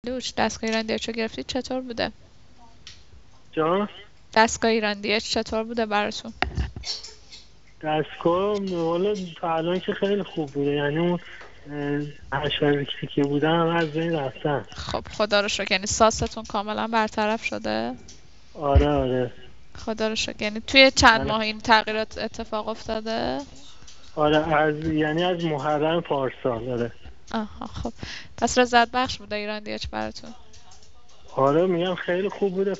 لوش دستگاه ایران دیش رو گرفتید چطور بوده؟ جان. دستگاه ایران دیش چطور بوده براتون؟ دستگاه والا تا الان که خیلی خوب بوده، یعنی اون 8 که بودن هم از بین رفتن. خب خدا رو شکر، یعنی ساستون کاملا برطرف شده؟ آره آره. خدا رو شکر. یعنی توی چند من ماه این تغییرات اتفاق افتاده؟ آره، یعنی از محرم پارسال. آره. آها خب، پس رضایت بخش بوده ایران دیش براتون؟ آره میگم خیلی خوب بوده.